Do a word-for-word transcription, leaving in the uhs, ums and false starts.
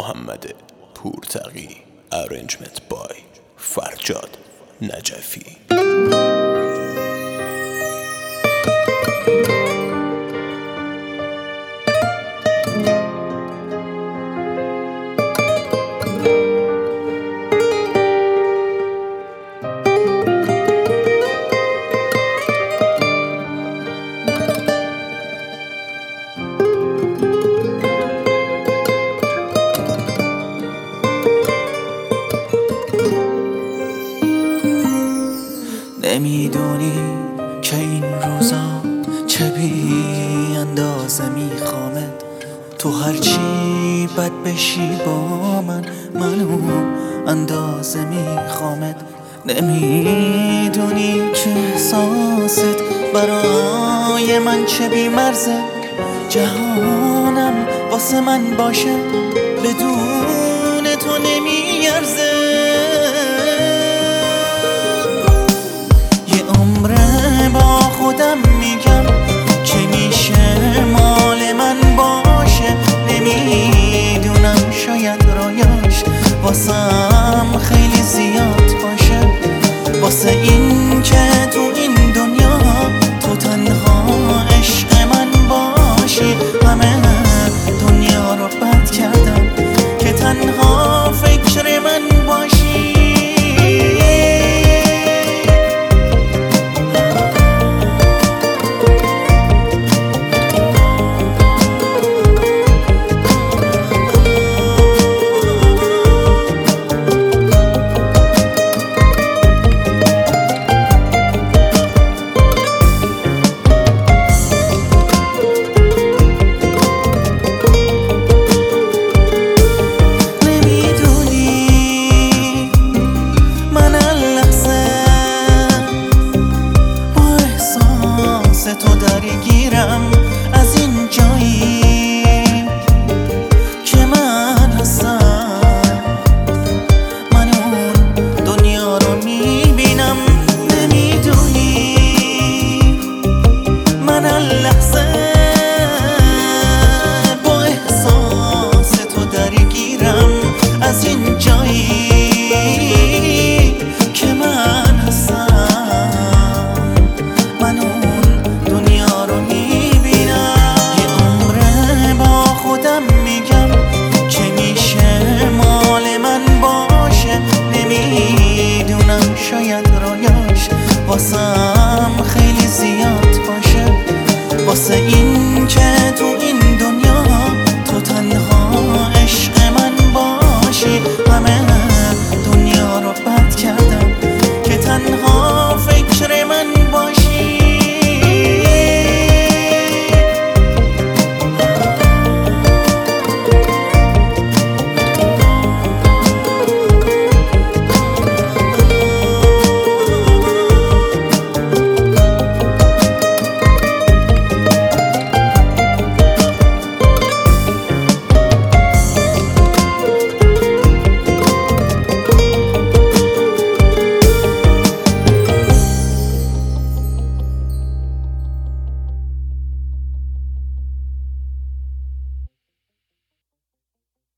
محمد پورتقی. Arrangement by فرجاد نجفی. نمیدونی که این روزا چه بی اندازه میخوامت، تو هرچی بد بشی با من منو اندازه میخوامت. نمیدونی که احساست برای من چه بی مرزه، جهانم واسه من باشه بدون تو نمیارزه. با خودم میگم که میشه مال من باشه، نمیدونم شاید رویاش واسم خیلی زیاد باشه، واسه این